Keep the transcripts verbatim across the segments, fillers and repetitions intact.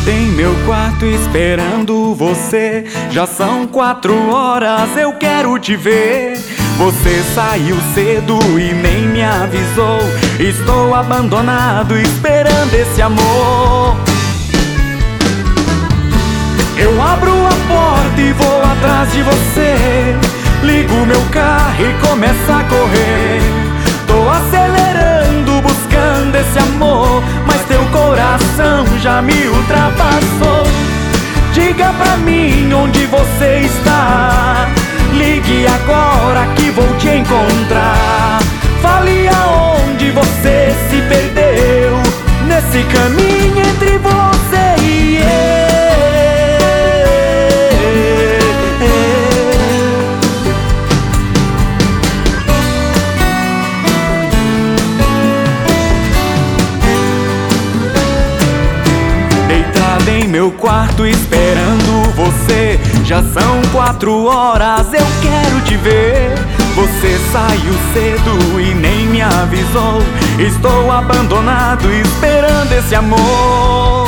Deitada em meu quarto esperando você. Já são quatro horas, eu quero te ver. Você saiu cedo e nem me avisou. Estou abandonado esperando esse amor. Eu abro a porta e vou atrás de você. Ligo meu carro e começo a correr. Tô acelerando buscando esse amor, mas teu coração já me ultrapassou. Diga pra mim onde você está. Ligue agora que vou te encontrar. Fale aonde você se perdeu nesse caminho entre você e eu. Deitada em meu quarto esperando você. Já são quatro horas, eu quero te ver. Você saiu cedo e nem me avisou. Estou abandonado esperando esse amor.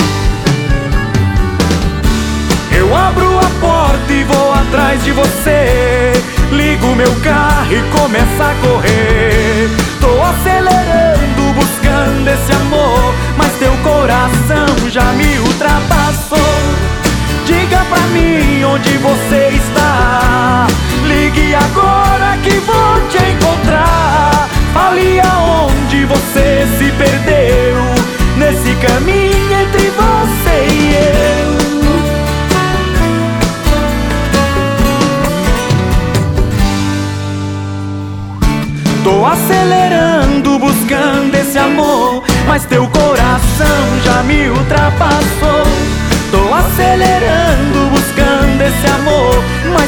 Eu abro a porta e vou atrás de você. Ligo meu carro e começo a correr. Tô acelerando buscando esse amor, mas teu coração já me ultrapassou. Diga pra mim onde você está. Ligue agora que vou te encontrar. Fale aonde você se perdeu nesse caminho entre você e eu. Tô acelerando buscando esse amor, mas teu coração já me ultrapassou. Tô acelerando buscando esse amor, mas